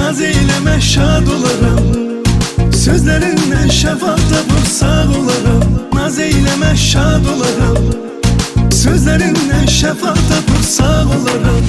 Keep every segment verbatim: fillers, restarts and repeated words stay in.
Naz eyleme şad olaram, sözlerinle şafakta vursa olarım. Naz eyleme şad olaram, sözlerinle şafakta vursa olarım.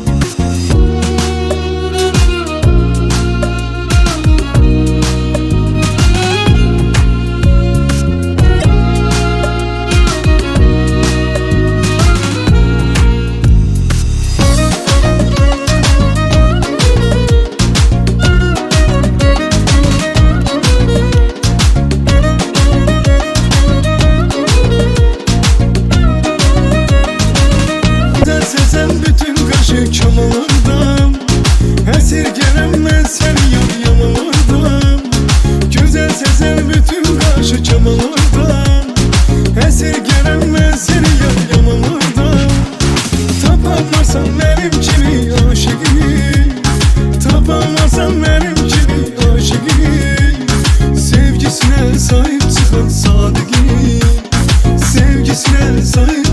Sen bütün karşı çamalardan esirgenem ben seni yan yamalardan. Güzel sezen bütün karşı çamalardan esirgenem ben seni yan yamalardan. Tapamazsan benim kimi aşıkını, tapamazsan benim kimi aşıkını. Sevgisine sahip çıkan sadıkını, sevgisine sahip